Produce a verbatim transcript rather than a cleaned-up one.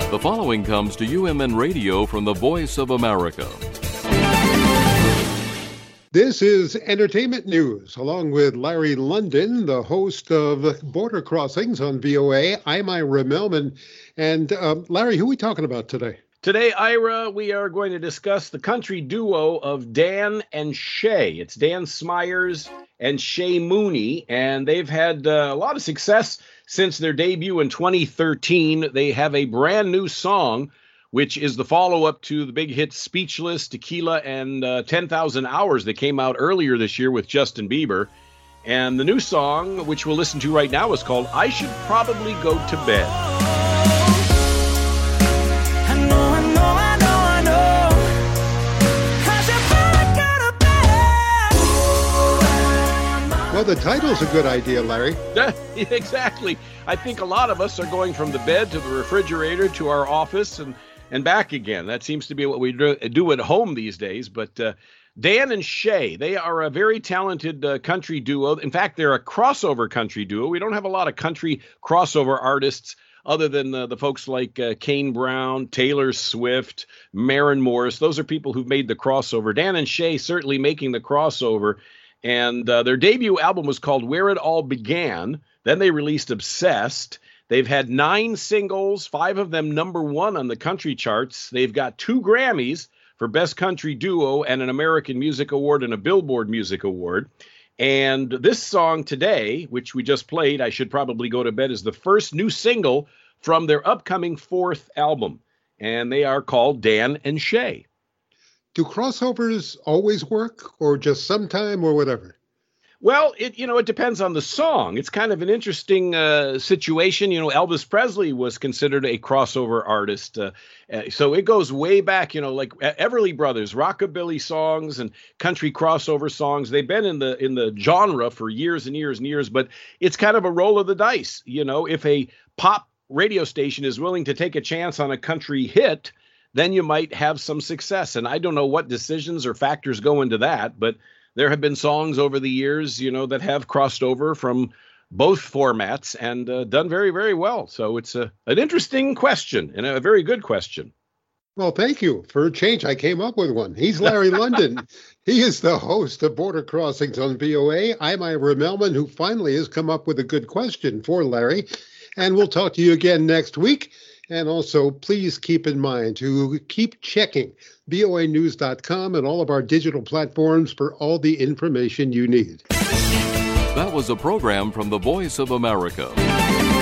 The following comes to U M N Radio from the Voice of America. This is Entertainment News, along with Larry London, the host of Border Crossings on V O A. I'm Ira Melman. And uh, Larry, who are we talking about today? Today, Ira, we are going to discuss the country duo of Dan and Shay. It's Dan Smyers and Shay Mooney, and they've had uh, a lot of success since their debut in twenty thirteen. They have a brand new song, which is the follow-up to the big hits Speechless, Tequila, and uh, ten thousand hours that came out earlier this year with Justin Bieber. And the new song, which we'll listen to right now, is called I Should Probably Go to Bed. Well, the title's a good idea, Larry. Exactly. I think a lot of us are going from the bed to the refrigerator to our office and, and back again. That seems to be what we do, do at home these days. But uh, Dan and Shay, they are a very talented uh, country duo. In fact, they're a crossover country duo. We don't have a lot of country crossover artists other than uh, the folks like uh, Kane Brown, Taylor Swift, Maren Morris. Those are people who've made the crossover. Dan and Shay certainly making the crossover. And uh, their debut album was called Where It All Began. Then they released Obsessed. They've had nine singles, five of them number one on the country charts. They've got two Grammys for Best Country Duo and an American Music Award and a Billboard Music Award. And this song today, which we just played, I Should Probably Go to Bed, is the first new single from their upcoming fourth album. And they are called Dan and Shay. Do crossovers always work, or just sometime, or whatever? Well, it you know, it depends on the song. It's kind of an interesting uh, situation. You know, Elvis Presley was considered a crossover artist. Uh, uh, so it goes way back, you know, like Everly Brothers, rockabilly songs and country crossover songs. They've been in the in the genre for years and years and years, but it's kind of a roll of the dice. You know, if a pop radio station is willing to take a chance on a country hit, then you might have some success. And I don't know what decisions or factors go into that, but there have been songs over the years, you know, that have crossed over from both formats and uh, done very, very well. So it's a, an interesting question and a very good question. Well, thank you. For a change, I came up with one. He's Larry London. He is the host of Border Crossings on V O A. I'm Ira Melman, who finally has come up with a good question for Larry. And we'll talk to you again next week. And also, please keep in mind to keep checking V O A news dot com and all of our digital platforms for all the information you need. That was a program from the Voice of America.